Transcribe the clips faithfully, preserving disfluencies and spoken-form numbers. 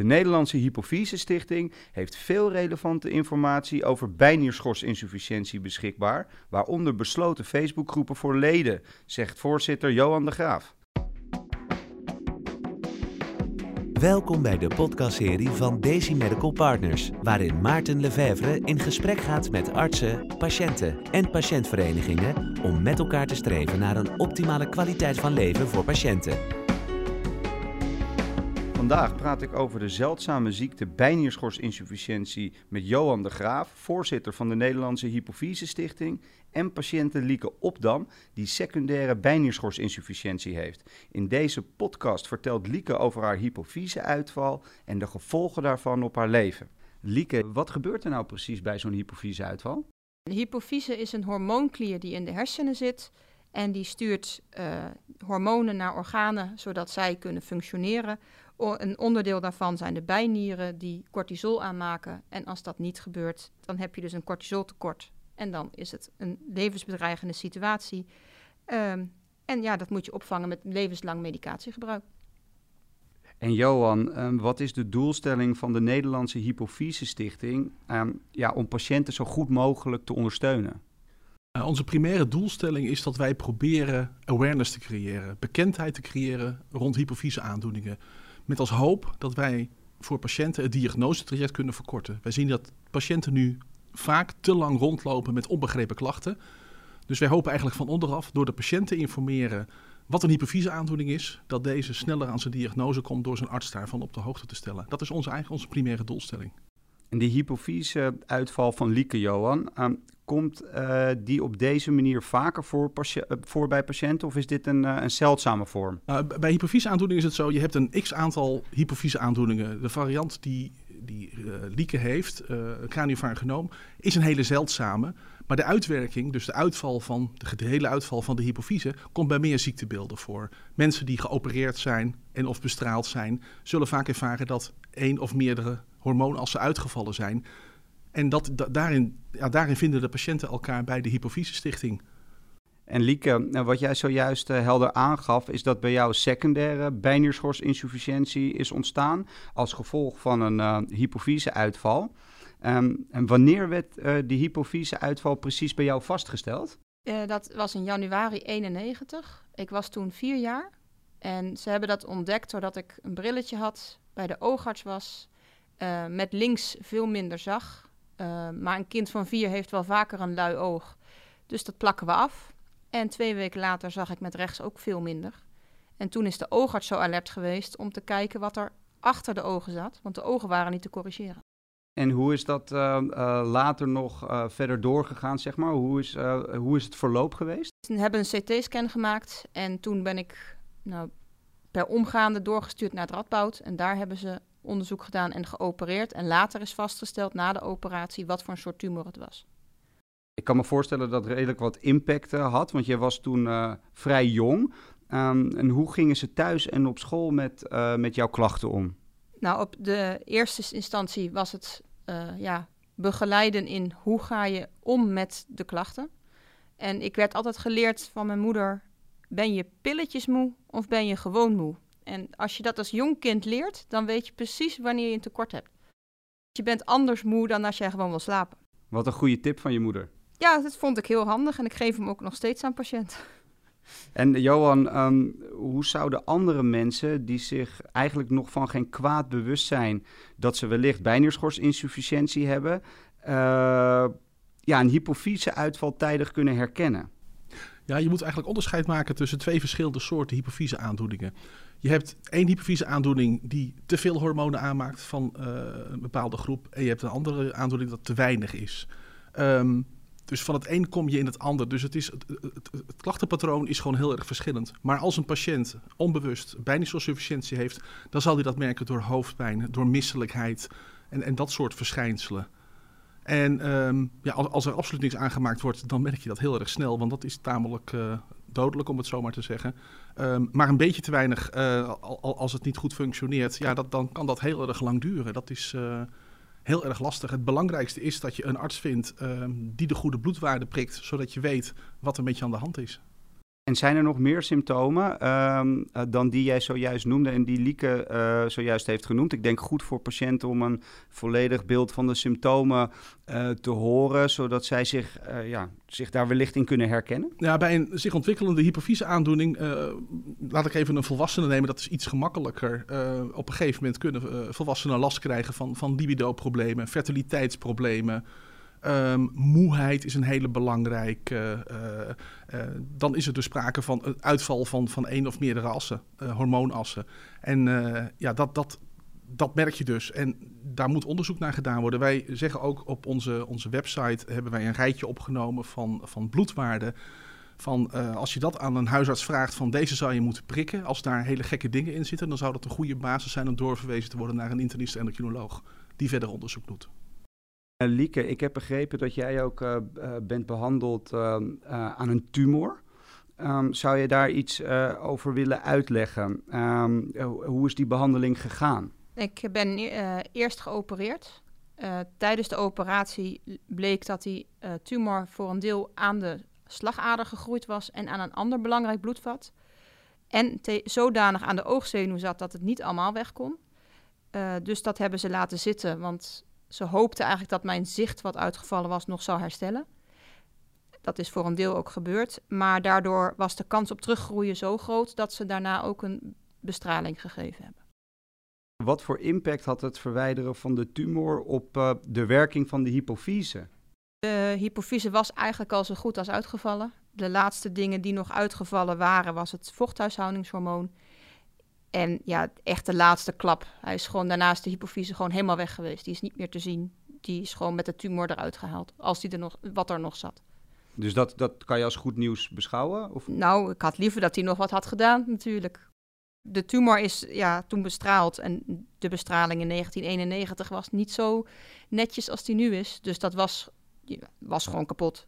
De Nederlandse Hypofyse-stichting heeft veel relevante informatie over bijnierschorsinsufficiëntie beschikbaar, waaronder besloten Facebookgroepen voor leden, zegt voorzitter Johan de Graaf. Welkom bij de podcastserie van Daisy Medical Partners, waarin Maarten Lefevre in gesprek gaat met artsen, patiënten en patiëntverenigingen om met elkaar te streven naar een optimale kwaliteit van leven voor patiënten. Vandaag praat ik over de zeldzame ziekte bijnierschorsinsufficiëntie met Johan de Graaf, voorzitter van de Nederlandse Hypofyse-stichting, en patiënte Lieke Opdam, die secundaire bijnierschorsinsufficiëntie heeft. In deze podcast vertelt Lieke over haar hypofyse-uitval en de gevolgen daarvan op haar leven. Lieke, wat gebeurt er nou precies bij zo'n hypofyse-uitval? De hypofyse is een hormoonklier die in de hersenen zit en die stuurt uh, hormonen naar organen zodat zij kunnen functioneren. O- een onderdeel daarvan zijn de bijnieren die cortisol aanmaken en als dat niet gebeurt, dan heb je dus een cortisoltekort. En dan is het een levensbedreigende situatie. Um, en ja, dat moet je opvangen met levenslang medicatiegebruik. En Johan, um, wat is de doelstelling van de Nederlandse Hypofyse-stichting um, ja, om patiënten zo goed mogelijk te ondersteunen? Uh, onze primaire doelstelling is dat wij proberen awareness te creëren, bekendheid te creëren rond hypofyse-aandoeningen. Met als hoop dat wij voor patiënten het diagnosetraject kunnen verkorten. Wij zien dat patiënten nu vaak te lang rondlopen met onbegrepen klachten. Dus wij hopen eigenlijk van onderaf door de patiënt te informeren wat een hypofyse-aandoening is, dat deze sneller aan zijn diagnose komt door zijn arts daarvan op de hoogte te stellen. Dat is onze eigen onze primaire doelstelling. En die hypofyse-uitval van Lieke, Johan, um, komt uh, die op deze manier vaker voor, patie- uh, voor bij patiënten of is dit een, uh, een zeldzame vorm? Uh, bij hypofyse-aandoeningen is het zo, je hebt een x-aantal hypofyse-aandoeningen. De variant die, die uh, Lieke heeft, uh, craniopharyngenoom, is een hele zeldzame. Maar de uitwerking, dus de uitval van de gehele uitval van de hypofyse, komt bij meer ziektebeelden voor. Mensen die geopereerd zijn en of bestraald zijn, zullen vaak ervaren dat één of meerdere hormoonassen uitgevallen zijn. En dat, da, daarin, ja, daarin vinden de patiënten elkaar bij de Hypofyse-stichting. En Lieke, wat jij zojuist uh, helder aangaf, is dat bij jou secundaire bijnierschorsinsufficiëntie is ontstaan als gevolg van een uh, hypofyse-uitval. Um, en wanneer werd uh, die hypofyse-uitval precies bij jou vastgesteld? Uh, dat was in januari eenennegentig. Ik was toen vier jaar en ze hebben dat ontdekt doordat ik een brilletje had, bij de oogarts was, uh, met links veel minder zag. Uh, maar een kind van vier heeft wel vaker een lui oog, dus dat plakken we af. En twee weken later zag ik met rechts ook veel minder. En toen is de oogarts zo alert geweest om te kijken wat er achter de ogen zat, want de ogen waren niet te corrigeren. En hoe is dat uh, uh, later nog uh, verder doorgegaan, zeg maar? Hoe is, uh, hoe is het verloop geweest? We hebben een C T-scan gemaakt en toen ben ik nou, per omgaande doorgestuurd naar het Radboud. En daar hebben ze onderzoek gedaan en geopereerd. En later is vastgesteld na de operatie wat voor een soort tumor het was. Ik kan me voorstellen dat het redelijk wat impact uh, had, want jij was toen uh, vrij jong. Um, en hoe gingen ze thuis en op school met, uh, met jouw klachten om? Nou, op de eerste instantie was het uh, ja, begeleiden in hoe ga je om met de klachten. En ik werd altijd geleerd van mijn moeder, ben je pilletjes moe of ben je gewoon moe? En als je dat als jong kind leert, dan weet je precies wanneer je een tekort hebt. Je bent anders moe dan als jij gewoon wil slapen. Wat een goede tip van je moeder. Ja, dat vond ik heel handig en ik geef hem ook nog steeds aan patiënten. En Johan, um, hoe zouden andere mensen die zich eigenlijk nog van geen kwaad bewust zijn dat ze wellicht bijnierschorsinsufficiëntie hebben, uh, ja, een hypofyse-uitval tijdig kunnen herkennen? Ja, je moet eigenlijk onderscheid maken tussen twee verschillende soorten hypofyse-aandoeningen. Je hebt één hypofyse-aandoening die te veel hormonen aanmaakt van uh, een bepaalde groep. En je hebt een andere aandoening dat te weinig is. Um, dus van het een kom je in het ander. Dus het, is, het, het, het klachtenpatroon is gewoon heel erg verschillend. Maar als een patiënt onbewust bijnierschorsinsufficiëntie heeft, dan zal hij dat merken door hoofdpijn, door misselijkheid en, en dat soort verschijnselen. En um, ja, als, als er absoluut niks aangemaakt wordt, dan merk je dat heel erg snel. Want dat is tamelijk uh, dodelijk, om het zo maar te zeggen. Um, maar een beetje te weinig, uh, als het niet goed functioneert, ja, dat, dan kan dat heel erg lang duren. Dat is uh, heel erg lastig. Het belangrijkste is dat je een arts vindt um, die de goede bloedwaarde prikt, zodat je weet wat er met je aan de hand is. En zijn er nog meer symptomen um, uh, dan die jij zojuist noemde en die Lieke uh, zojuist heeft genoemd? Ik denk goed voor patiënten om een volledig beeld van de symptomen uh, te horen, zodat zij zich, uh, ja, zich daar wellicht in kunnen herkennen. Ja, bij een zich ontwikkelende hypofyse-aandoening, uh, laat ik even een volwassene nemen, dat is iets gemakkelijker. Uh, op een gegeven moment kunnen uh, volwassenen last krijgen van, van libido-problemen, fertiliteitsproblemen. Um, moeheid is een hele belangrijke. Uh, uh, dan is er dus sprake van een uitval van, van één of meerdere assen, uh, hormoonassen. En uh, ja, dat, dat, dat merk je dus. En daar moet onderzoek naar gedaan worden. Wij zeggen ook op onze, onze website hebben wij een rijtje opgenomen van, van bloedwaarden. Van uh, als je dat aan een huisarts vraagt van deze zou je moeten prikken. Als daar hele gekke dingen in zitten, dan zou dat een goede basis zijn om doorverwezen te worden naar een internist-endocrinoloog die verder onderzoek doet. Lieke, ik heb begrepen dat jij ook uh, uh, bent behandeld uh, uh, aan een tumor. Um, zou je daar iets uh, over willen uitleggen? Um, uh, hoe is die behandeling gegaan? Ik ben uh, eerst geopereerd. Uh, tijdens de operatie bleek dat die uh, tumor voor een deel aan de slagader gegroeid was en aan een ander belangrijk bloedvat. En te- zodanig aan de oogzenuw zat dat het niet allemaal weg kon. Uh, dus dat hebben ze laten zitten, want ze hoopten eigenlijk dat mijn zicht wat uitgevallen was nog zou herstellen. Dat is voor een deel ook gebeurd. Maar daardoor was de kans op teruggroeien zo groot dat ze daarna ook een bestraling gegeven hebben. Wat voor impact had het verwijderen van de tumor op uh, de werking van de hypofyse? De hypofyse was eigenlijk al zo goed als uitgevallen. De laatste dingen die nog uitgevallen waren was het vochthuishoudingshormoon. En ja, echt de laatste klap. Hij is gewoon daarnaast de hypofyse gewoon helemaal weg geweest. Die is niet meer te zien. Die is gewoon met de tumor eruit gehaald. Als die er nog, wat er nog zat. Dus dat, dat kan je als goed nieuws beschouwen? Of? Nou, ik had liever dat hij nog wat had gedaan natuurlijk. De tumor is ja, toen bestraald. En de bestraling in negentien eenennegentig was niet zo netjes als die nu is. Dus dat was, was gewoon kapot.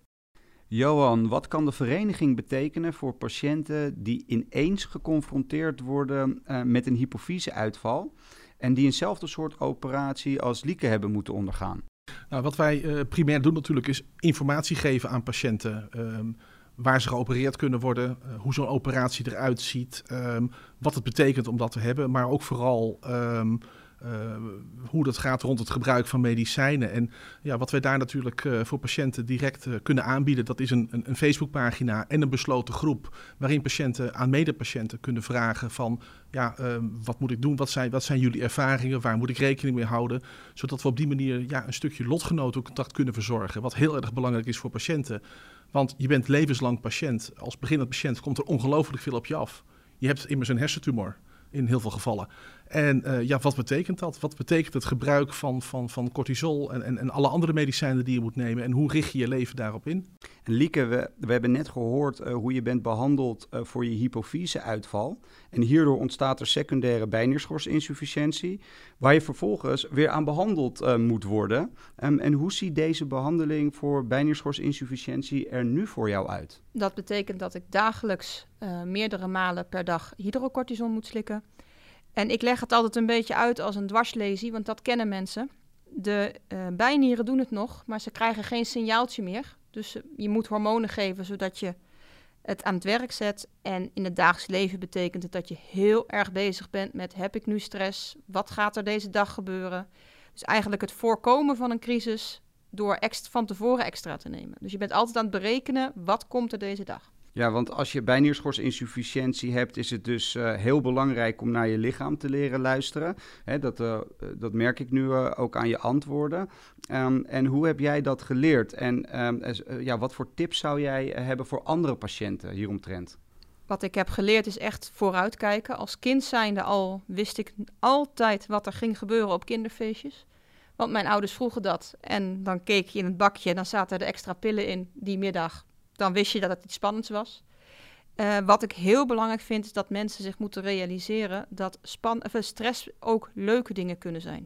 Johan, wat kan de vereniging betekenen voor patiënten die ineens geconfronteerd worden uh, met een hypofyse-uitval en die eenzelfde soort operatie als Lieke hebben moeten ondergaan? Nou, wat wij uh, primair doen natuurlijk is informatie geven aan patiënten. Um, waar ze geopereerd kunnen worden, uh, hoe zo'n operatie eruit ziet, um, wat het betekent om dat te hebben, maar ook vooral Um, Uh, hoe dat gaat rond het gebruik van medicijnen. En ja, wat wij daar natuurlijk uh, voor patiënten direct uh, kunnen aanbieden, dat is een, een, een Facebookpagina en een besloten groep waarin patiënten aan medepatiënten kunnen vragen van ja, uh, wat moet ik doen? Wat zijn, wat zijn jullie ervaringen? Waar moet ik rekening mee houden? Zodat we op die manier ja, een stukje lotgenotencontact kunnen verzorgen. Wat heel erg belangrijk is voor patiënten. Want je bent levenslang patiënt. Als beginnend patiënt komt er ongelooflijk veel op je af. Je hebt immers een hersentumor. In heel veel gevallen. En uh, ja, wat betekent dat? Wat betekent het gebruik van, van, van cortisol en, en, en alle andere medicijnen die je moet nemen? En hoe richt je je leven daarop in? En Lieke, we, we hebben net gehoord uh, hoe je bent behandeld uh, voor je hypofyse-uitval. En hierdoor ontstaat er secundaire bijnierschorsinsufficiëntie, waar je vervolgens weer aan behandeld uh, moet worden. Um, en hoe ziet deze behandeling voor bijnierschorsinsufficiëntie er nu voor jou uit? Dat betekent dat ik dagelijks uh, meerdere malen per dag hydrocortison moet slikken. En ik leg het altijd een beetje uit als een dwarslesie, want dat kennen mensen. De uh, bijnieren doen het nog, maar ze krijgen geen signaaltje meer. Dus uh, je moet hormonen geven, zodat je het aan het werk zet. En in het dagelijks leven betekent het dat je heel erg bezig bent met: heb ik nu stress? Wat gaat er deze dag gebeuren? Dus eigenlijk het voorkomen van een crisis door extra, van tevoren extra te nemen. Dus je bent altijd aan het berekenen, wat komt er deze dag? Ja, want als je bijnierschorsinsufficiëntie hebt, is het dus uh, heel belangrijk om naar je lichaam te leren luisteren. Hè, dat, uh, dat merk ik nu uh, ook aan je antwoorden. Um, en hoe heb jij dat geleerd? En um, uh, ja, wat voor tips zou jij uh, hebben voor andere patiënten hieromtrent? Wat ik heb geleerd is echt vooruitkijken. Als kind zijnde al wist ik altijd wat er ging gebeuren op kinderfeestjes. Want mijn ouders vroegen dat. En dan keek je in het bakje en dan zaten er extra pillen in die middag. Dan wist je dat het iets spannends was. Uh, wat ik heel belangrijk vind, is dat mensen zich moeten realiseren dat span- of stress ook leuke dingen kunnen zijn.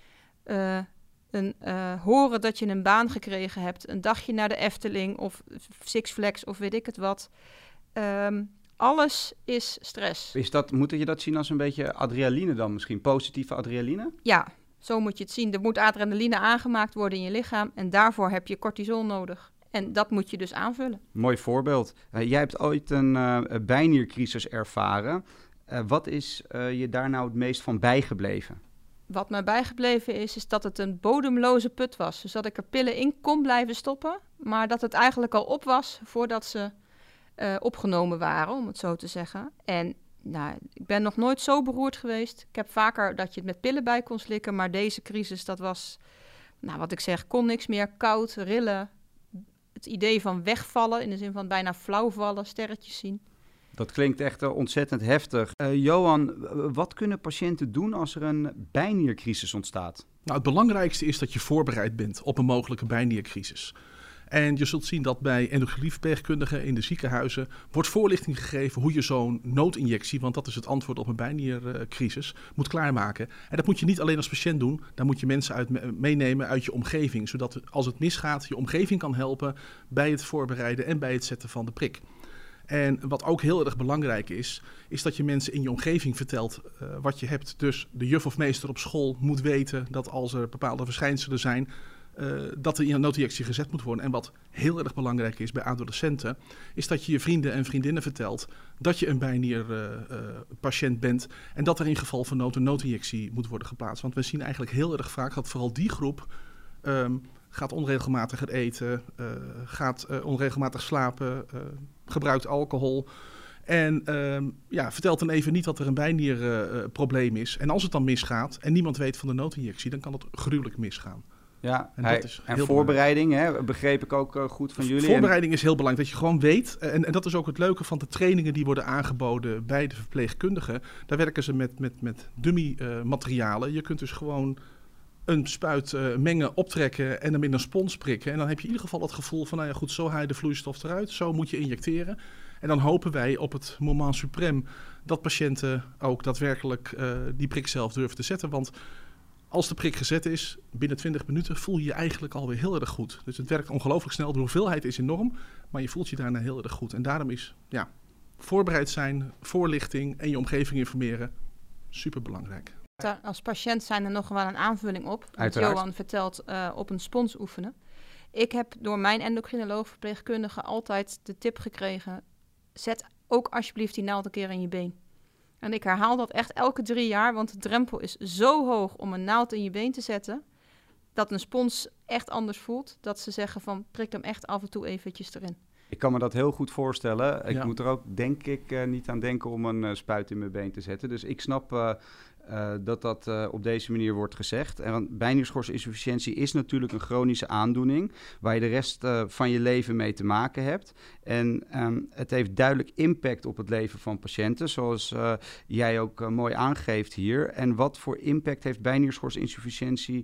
Uh, een, uh, horen dat je een baan gekregen hebt, een dagje naar de Efteling of Six Flags of weet ik het wat. Um, alles is stress. Is dat, moet je dat zien als een beetje adrenaline dan misschien? Positieve adrenaline? Ja, zo moet je het zien. Er moet adrenaline aangemaakt worden in je lichaam en daarvoor heb je cortisol nodig. En dat moet je dus aanvullen. Mooi voorbeeld. Uh, jij hebt ooit een uh, bijniercrisis ervaren. Uh, wat is uh, je daar nou het meest van bijgebleven? Wat mij bijgebleven is, is dat het een bodemloze put was. Dus dat ik er pillen in kon blijven stoppen, maar dat het eigenlijk al op was voordat ze uh, opgenomen waren, om het zo te zeggen. En nou, ik ben nog nooit zo beroerd geweest. Ik heb vaker dat je het met pillen bij kon slikken, maar deze crisis, dat was, nou, wat ik zeg, kon niks meer. Koud, rillen, het idee van wegvallen, in de zin van bijna flauw vallen, sterretjes zien. Dat klinkt echt uh, ontzettend heftig. Uh, Johan, wat kunnen patiënten doen als er een bijniercrisis ontstaat? Nou, het belangrijkste is dat je voorbereid bent op een mogelijke bijniercrisis. En je zult zien dat bij endocrineverpleegkundigen in de ziekenhuizen wordt voorlichting gegeven hoe je zo'n noodinjectie, want dat is het antwoord op een bijniercrisis, moet klaarmaken. En dat moet je niet alleen als patiënt doen, daar moet je mensen uit meenemen uit je omgeving, zodat als het misgaat je omgeving kan helpen bij het voorbereiden en bij het zetten van de prik. En wat ook heel erg belangrijk is, is dat je mensen in je omgeving vertelt uh, wat je hebt. Dus de juf of meester op school moet weten dat als er bepaalde verschijnselen zijn, uh, dat er in een noodinjectie gezet moet worden. En wat heel erg belangrijk is bij adolescenten, is dat je je vrienden en vriendinnen vertelt dat je een bijnierpatiënt uh, uh, bent en dat er in geval van nood een noodinjectie moet worden geplaatst. Want we zien eigenlijk heel erg vaak dat vooral die groep um, gaat onregelmatig eten, uh, gaat uh, onregelmatig slapen, uh, gebruikt alcohol. En uh, ja, vertelt dan even niet dat er een bijnierprobleem uh, is. En als het dan misgaat en niemand weet van de noodinjectie, dan kan het gruwelijk misgaan. Ja, en, hij, dat is en voorbereiding, hè, begreep ik ook uh, goed van jullie. Voorbereiding en... is heel belangrijk, dat je gewoon weet. En, en dat is ook het leuke van de trainingen die worden aangeboden bij de verpleegkundigen. Daar werken ze met, met, met dummy uh, materialen. Je kunt dus gewoon een spuit uh, mengen, optrekken en hem in een spons prikken. En dan heb je in ieder geval het gevoel van, nou ja goed, zo haal je de vloeistof eruit. Zo moet je injecteren. En dan hopen wij op het moment suprême dat patiënten ook daadwerkelijk uh, die prik zelf durven te zetten. Want als de prik gezet is, binnen twintig minuten voel je je eigenlijk alweer heel erg goed. Dus het werkt ongelooflijk snel. De hoeveelheid is enorm, maar je voelt je daarna heel erg goed. En daarom is ja, voorbereid zijn, voorlichting en je omgeving informeren superbelangrijk. Als patiënt zijn er nog wel een aanvulling op. Want Uiteraard. Johan vertelt uh, op een spons oefenen. Ik heb door mijn endocrinoloog verpleegkundige altijd de tip gekregen, zet ook alsjeblieft die naald een keer in je been. En ik herhaal dat echt elke drie jaar, want de drempel is zo hoog om een naald in je been te zetten, dat een spons echt anders voelt. Dat ze zeggen van, prik hem echt af en toe eventjes erin. Ik kan me dat heel goed voorstellen. Ik Ja. moet er ook, denk ik, uh, niet aan denken om een uh, spuit in mijn been te zetten. Dus ik snap uh, uh, dat dat uh, op deze manier wordt gezegd. En bijnierschorsinsufficiëntie is natuurlijk een chronische aandoening, waar je de rest uh, van je leven mee te maken hebt. En um, het heeft duidelijk impact op het leven van patiënten, zoals uh, jij ook uh, mooi aangeeft hier. En wat voor impact heeft bijnierschorsinsufficiëntie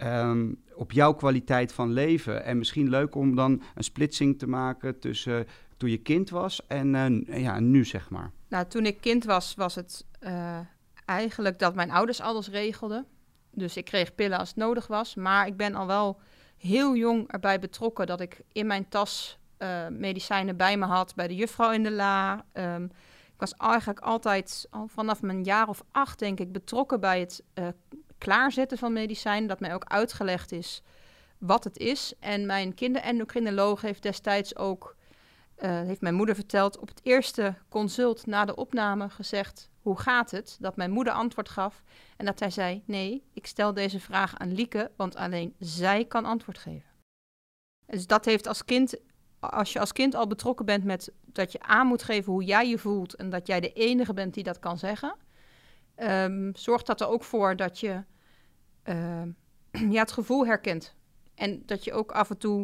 Um, op jouw kwaliteit van leven? En misschien leuk om dan een splitsing te maken tussen uh, toen je kind was en uh, ja, nu, zeg maar. Nou, toen ik kind was, was het uh, eigenlijk dat mijn ouders alles regelden. Dus ik kreeg pillen als het nodig was. Maar ik ben al wel heel jong erbij betrokken dat ik in mijn tas uh, medicijnen bij me had, bij de juffrouw in de la. Um, ik was eigenlijk altijd, al vanaf mijn jaar of acht denk ik, betrokken bij het uh, klaarzetten van medicijnen, dat mij ook uitgelegd is wat het is. En mijn kinderendocrinoloog heeft destijds ook, uh, heeft mijn moeder verteld, op het eerste consult na de opname gezegd, hoe gaat het? Dat mijn moeder antwoord gaf en dat hij zei, nee, ik stel deze vraag aan Lieke, want alleen zij kan antwoord geven. Dus dat heeft als kind, als je als kind al betrokken bent met dat je aan moet geven hoe jij je voelt en dat jij de enige bent die dat kan zeggen, Um, zorgt dat er ook voor dat je uh, ja, het gevoel herkent. En dat je ook af en toe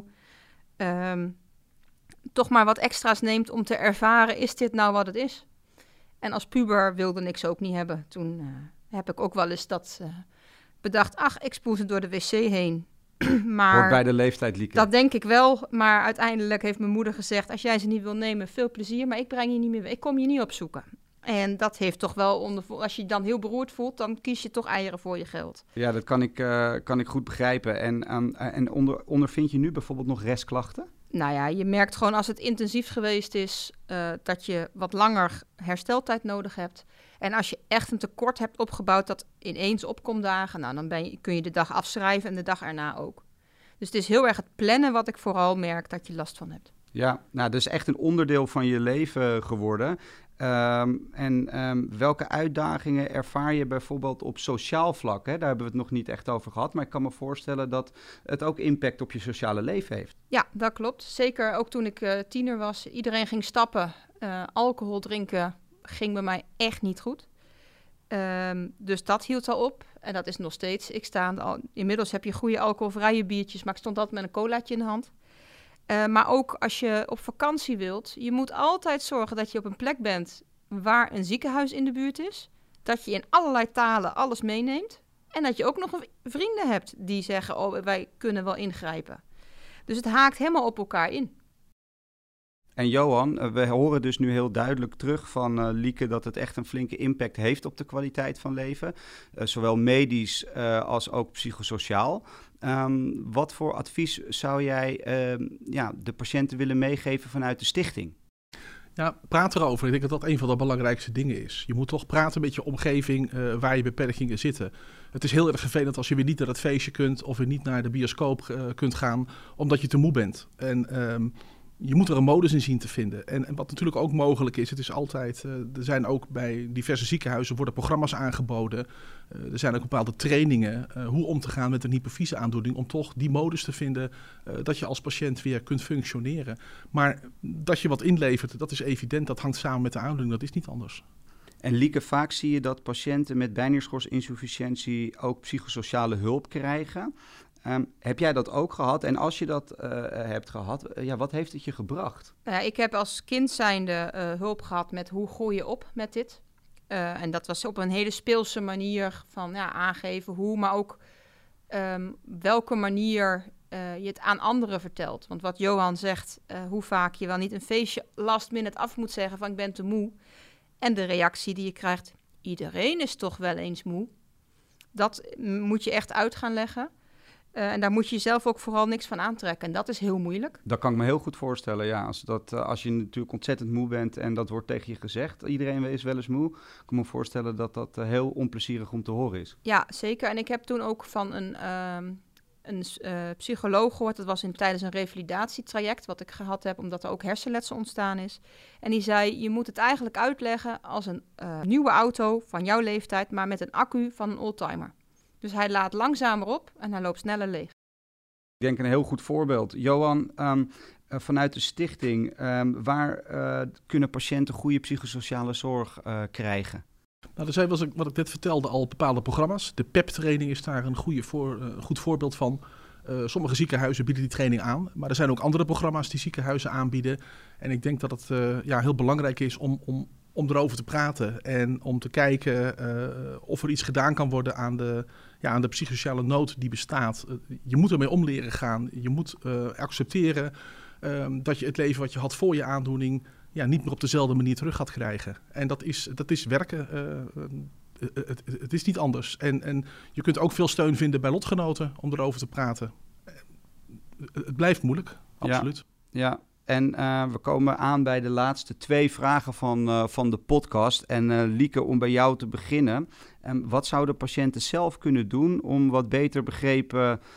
um, toch maar wat extra's neemt om te ervaren, is dit nou wat het is? En als puber wilde ik ze ook niet hebben. Toen uh, heb ik ook wel eens dat uh, bedacht, ach, ik spoel ze door de wc heen. Maar hoort bij de leeftijd, Lieke. Dat denk ik wel, maar uiteindelijk heeft mijn moeder gezegd, als jij ze niet wil nemen, veel plezier, maar ik breng je niet meer, ik kom je niet opzoeken. En dat heeft toch wel, onder, als je je dan heel beroerd voelt, dan kies je toch eieren voor je geld. Ja, dat kan ik, uh, kan ik goed begrijpen. En, um, uh, en onder, ondervind je nu bijvoorbeeld nog restklachten? Nou ja, je merkt gewoon als het intensief geweest is, uh, dat je wat langer hersteltijd nodig hebt. En als je echt een tekort hebt opgebouwd dat ineens opkomt dagen, nou dan ben je, kun je de dag afschrijven en de dag erna ook. Dus het is heel erg het plannen wat ik vooral merk dat je last van hebt. Ja, nou, dat is echt een onderdeel van je leven geworden. Um, en um, welke uitdagingen ervaar je bijvoorbeeld op sociaal vlak? Hè? Daar hebben we het nog niet echt over gehad, maar ik kan me voorstellen dat het ook impact op je sociale leven heeft. Ja, dat klopt. Zeker ook toen ik uh, tiener was. Iedereen ging stappen. Uh, alcohol drinken ging bij mij echt niet goed. Um, dus dat hield al op. En dat is nog steeds. Ik sta al, inmiddels heb je goede alcoholvrije biertjes, maar ik stond altijd met een colaatje in de hand. Uh, maar ook als je op vakantie wilt, je moet altijd zorgen dat je op een plek bent waar een ziekenhuis in de buurt is. Dat je in allerlei talen alles meeneemt. En dat je ook nog vrienden hebt die zeggen, oh, wij kunnen wel ingrijpen. Dus het haakt helemaal op elkaar in. En Johan, we horen dus nu heel duidelijk terug van uh, Lieke dat het echt een flinke impact heeft op de kwaliteit van leven. Uh, zowel medisch uh, als ook psychosociaal. Um, wat voor advies zou jij uh, ja, de patiënten willen meegeven vanuit de stichting? Ja, praat erover. Ik denk dat dat een van de belangrijkste dingen is. Je moet toch praten met je omgeving uh, waar je beperkingen zitten. Het is heel erg vervelend als je weer niet naar het feestje kunt of weer niet naar de bioscoop uh, kunt gaan, omdat je te moe bent. En um, je moet er een modus in zien te vinden. En, en wat natuurlijk ook mogelijk is, het is altijd, uh, er zijn ook bij diverse ziekenhuizen worden programma's aangeboden. Uh, er zijn ook bepaalde trainingen uh, hoe om te gaan met een hypofyse-aandoening, om toch die modus te vinden uh, dat je als patiënt weer kunt functioneren. Maar dat je wat inlevert, dat is evident, dat hangt samen met de aandoening, dat is niet anders. En Lieke, vaak zie je dat patiënten met bijnierschorsinsufficiëntie ook psychosociale hulp krijgen. Um, heb jij dat ook gehad? En als je dat uh, hebt gehad, uh, ja, wat heeft het je gebracht? Nou ja, ik heb als kind zijnde uh, hulp gehad met hoe groei je op met dit. Uh, en dat was op een hele speelse manier van ja, aangeven hoe, maar ook um, welke manier uh, je het aan anderen vertelt. Want wat Johan zegt, uh, hoe vaak je wel niet een feestje last minute af moet zeggen van ik ben te moe. En de reactie die je krijgt, iedereen is toch wel eens moe. Dat moet je echt uit gaan leggen. Uh, en daar moet je jezelf ook vooral niks van aantrekken. En dat is heel moeilijk. Dat kan ik me heel goed voorstellen, ja. Als, dat, uh, als je natuurlijk ontzettend moe bent en dat wordt tegen je gezegd, iedereen is wel eens moe, ik kan me voorstellen dat dat uh, heel onplezierig om te horen is. Ja, zeker. En ik heb toen ook van een, uh, een uh, psycholoog gehoord, dat was in, tijdens een revalidatietraject wat ik gehad heb, omdat er ook hersenletsel ontstaan is. En die zei, je moet het eigenlijk uitleggen als een uh, nieuwe auto van jouw leeftijd, maar met een accu van een oldtimer. Dus hij laat langzamer op en hij loopt sneller leeg. Ik denk een heel goed voorbeeld. Johan, um, uh, vanuit de stichting, um, waar uh, kunnen patiënten goede psychosociale zorg uh, krijgen? Nou, er zijn, wat ik, wat ik net vertelde, al bepaalde programma's. De P E P-training is daar een goede voor, uh, goed voorbeeld van. Uh, sommige ziekenhuizen bieden die training aan. Maar er zijn ook andere programma's die ziekenhuizen aanbieden. En ik denk dat het uh, ja, heel belangrijk is om... om om erover te praten en om te kijken uh, of er iets gedaan kan worden aan de, ja, aan de psychosociale nood die bestaat. Uh, je moet ermee om leren gaan. Je moet uh, accepteren uh, dat je het leven wat je had voor je aandoening ja, niet meer op dezelfde manier terug gaat krijgen. En dat is, dat is werken. Uh, uh, het, het is niet anders. En, en je kunt ook veel steun vinden bij lotgenoten om erover te praten. Uh, het blijft moeilijk, absoluut. Ja, ja. En uh, we komen aan bij de laatste twee vragen van, uh, van de podcast. En uh, Lieke, om bij jou te beginnen. Um, wat zouden patiënten zelf kunnen doen om wat beter begrepen uh,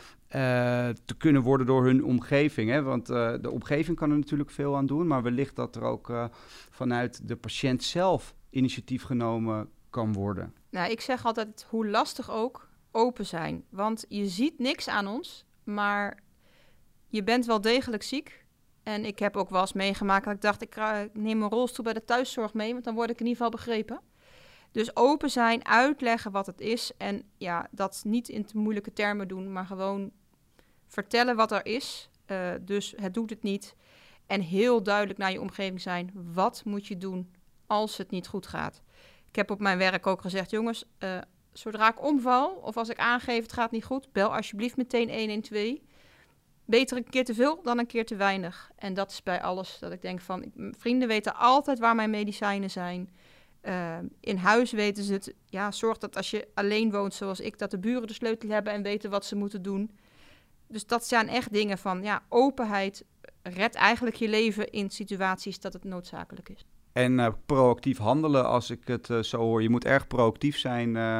te kunnen worden door hun omgeving? Hè? Want uh, de omgeving kan er natuurlijk veel aan doen. Maar wellicht dat er ook uh, vanuit de patiënt zelf initiatief genomen kan worden. Nou, ik zeg altijd, hoe lastig ook, open zijn. Want je ziet niks aan ons, maar je bent wel degelijk ziek. En ik heb ook wel eens meegemaakt dat ik dacht, ik uh, neem mijn rolstoel bij de thuiszorg mee, want dan word ik in ieder geval begrepen. Dus open zijn, uitleggen wat het is en ja, dat niet in te moeilijke termen doen, maar gewoon vertellen wat er is. Uh, dus het doet het niet. En heel duidelijk naar je omgeving zijn, wat moet je doen als het niet goed gaat. Ik heb op mijn werk ook gezegd, jongens, uh, zodra ik omval of als ik aangeef het gaat niet goed, bel alsjeblieft meteen een een twee. Beter een keer te veel dan een keer te weinig. En dat is bij alles dat ik denk van... Vrienden weten altijd waar mijn medicijnen zijn. Uh, in huis weten ze het. Ja, zorg dat als je alleen woont zoals ik... dat de buren de sleutel hebben en weten wat ze moeten doen. Dus dat zijn echt dingen van... ja, openheid redt eigenlijk je leven in situaties dat het noodzakelijk is. En uh, proactief handelen, als ik het uh, zo hoor. Je moet erg proactief zijn... Uh,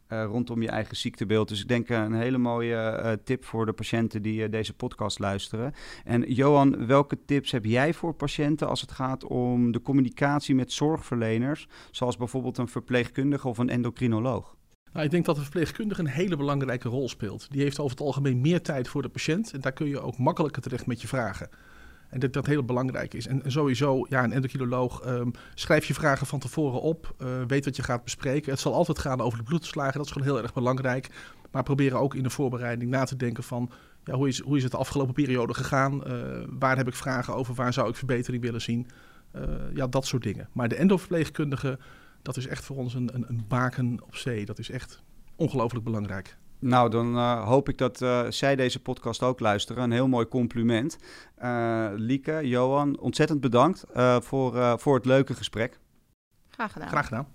uh, rondom je eigen ziektebeeld. Dus ik denk uh, een hele mooie uh, tip voor de patiënten die uh, deze podcast luisteren. En Johan, welke tips heb jij voor patiënten als het gaat om de communicatie met zorgverleners, zoals bijvoorbeeld een verpleegkundige of een endocrinoloog? Nou, ik denk dat de verpleegkundige een hele belangrijke rol speelt. Die heeft over het algemeen meer tijd voor de patiënt en daar kun je ook makkelijker terecht met je vragen. En dat dat heel belangrijk is. En, en sowieso, ja, een endocrinoloog, um, schrijf je vragen van tevoren op, uh, weet wat je gaat bespreken. Het zal altijd gaan over de bloedverslagen, dat is gewoon heel erg belangrijk. Maar proberen ook in de voorbereiding na te denken van, ja, hoe is, hoe is het de afgelopen periode gegaan? Uh, waar heb ik vragen over? Waar zou ik verbetering willen zien? Uh, ja, dat soort dingen. Maar de endoverpleegkundige, dat is echt voor ons een, een, een baken op zee. Dat is echt ongelooflijk belangrijk. Nou, dan uh, hoop ik dat uh, zij deze podcast ook luisteren. Een heel mooi compliment. Uh, Lieke, Johan, ontzettend bedankt uh, voor, uh, voor het leuke gesprek. Graag gedaan. Graag gedaan.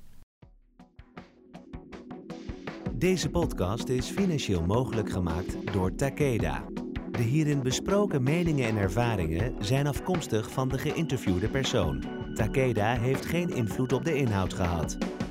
Deze podcast is financieel mogelijk gemaakt door Takeda. De hierin besproken meningen en ervaringen zijn afkomstig van de geïnterviewde persoon. Takeda heeft geen invloed op de inhoud gehad.